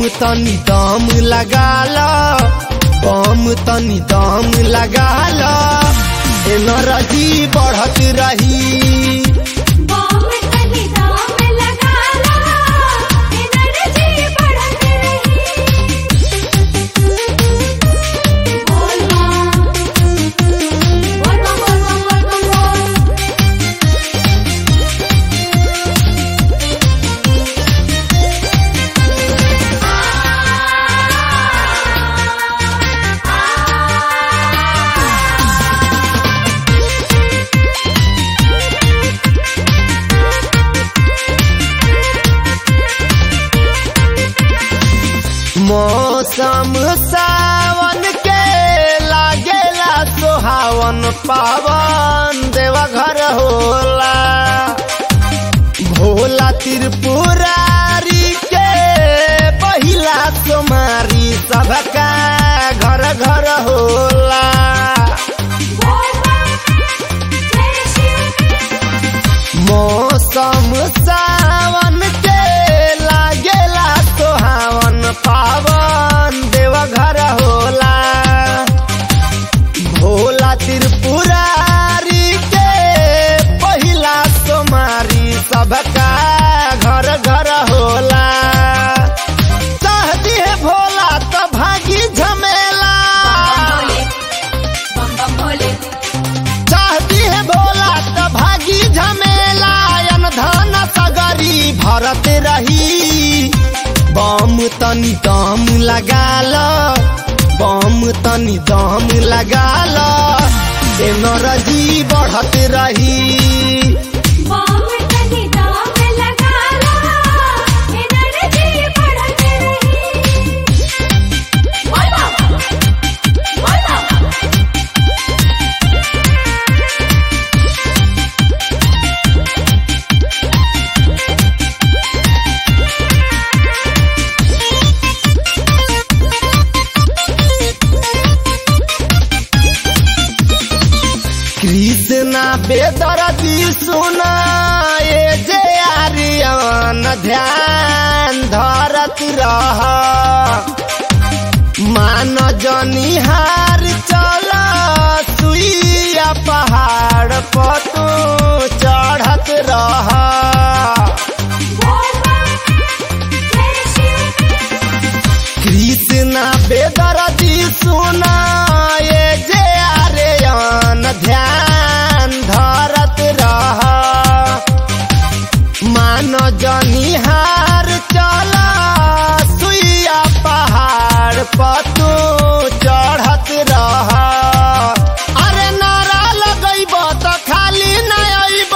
तनी दम लगाला, बम तनी दम लगाला, एनर्जी बढ़त रही। बम तनी दम लगाला, एनर्जी बढ़त रही। बोल मां, बोल मां, बोल मां, बोल मां, बोल। मौसम सावन के लागेला सुहावन, पावन देवघर होला। भोला त्रिपुरारी के पहिला सोमारी सबका घर घर होला। बोल मां, जय शिव। मौसम सावन के लागेला सुहावन, पावन देवघर होला। भोला त्रिपुरारी के पहिला सोमारी सबका घर घर होला। चाहती है भोला तो भागी झमेला, बम बम भोले। चाहती है भोला तो भागी झमेला, धन सगरी भरत रही। बम तनी दम लगाला, बम तनी दम लगाला, एनर्जी बढ़त रही। बम तनी दम लगाला, एनर्जी बढ़त रही। बोल मां, बोल मां। कृष्णा बेदर्दी सुना, ये जे आर्यन ध्यान धरत रह। मान जनिहार चला, सुइया पहाड़ पर तू चढ़त रह। बोल मां, जय शिव। कृष्णा बेदर्दी सुना, ये जे आर्यन ध्यान धरत रह। मान जनिहार चला, सुइया पहाड़ पर तू चढ़त रह। अरे नारा लगैब तो खाली न अइब,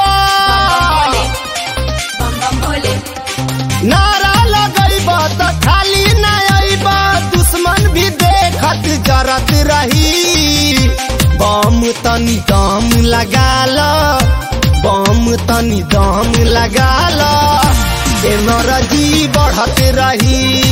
बम बम भोले। नारा लगैब तो खाली न अइब, दुश्मन भी देखत जरत रही। बम तनी दम लगाला, बम तनी दम लगाला, एनर्जी बढ़त रही।